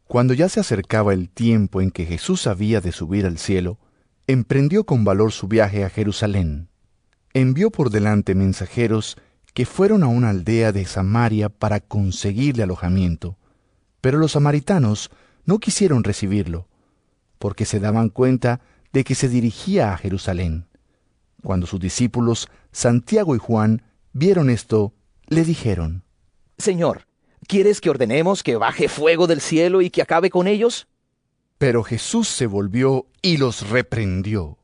Cuando ya se acercaba el tiempo en que Jesús había de subir al cielo, emprendió con valor su viaje a Jerusalén. Envió por delante mensajeros que fueron a una aldea de Samaria para conseguirle alojamiento. Pero los samaritanos no quisieron recibirlo, porque se daban cuenta de que se dirigía a Jerusalén. Cuando sus discípulos, Santiago y Juan, vieron esto, le dijeron: Señor, ¿quieres que ordenemos que baje fuego del cielo y que acabe con ellos? Pero Jesús se volvió y los reprendió.